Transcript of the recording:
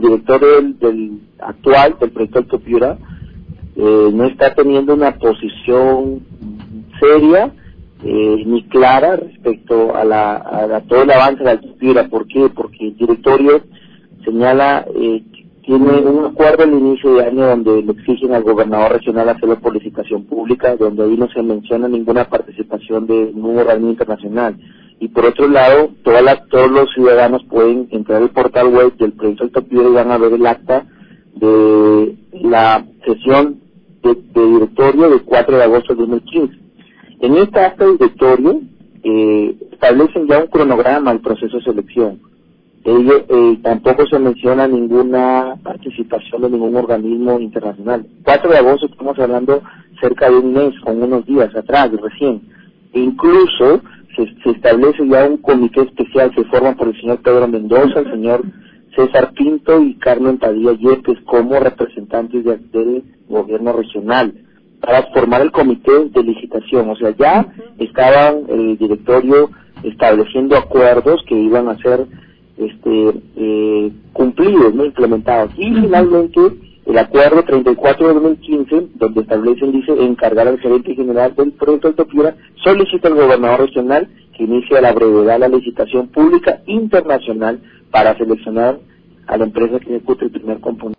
director del actual, del proyecto Alto Piura, no está teniendo una posición seria ni clara respecto a todo el avance de Alto Piura. ¿Por qué? Porque el directorio señala, tiene un acuerdo al inicio de año donde le exigen al gobernador regional hacerlo por licitación pública, donde ahí no se menciona ninguna participación de ningún organismo internacional. Y por otro lado, todos los ciudadanos pueden entrar al portal web del proyecto Alto Piura y van a ver el acta de la sesión de directorio del 4 de agosto de 2015. En esta acta de directorio establecen ya un cronograma al proceso de selección. Tampoco se menciona ninguna participación de ningún organismo internacional. 4 de agosto estamos hablando cerca de un mes, con unos días atrás, recién. E incluso se establece ya un comité especial que forma por el señor Pedro Mendoza, el señor César Pinto y Carmen Padilla Yepes como representantes del gobierno regional para formar el comité de licitación. O sea, ya estaban el directorio estableciendo acuerdos que iban a ser cumplidos, no implementados. Y finalmente el acuerdo 34 de 2015, donde establecen, dice, encargar al gerente general del proyecto Alto Piura, solicita al gobernador regional que inicie a la brevedad la licitación pública internacional para seleccionar a la empresa que ejecute el primer componente.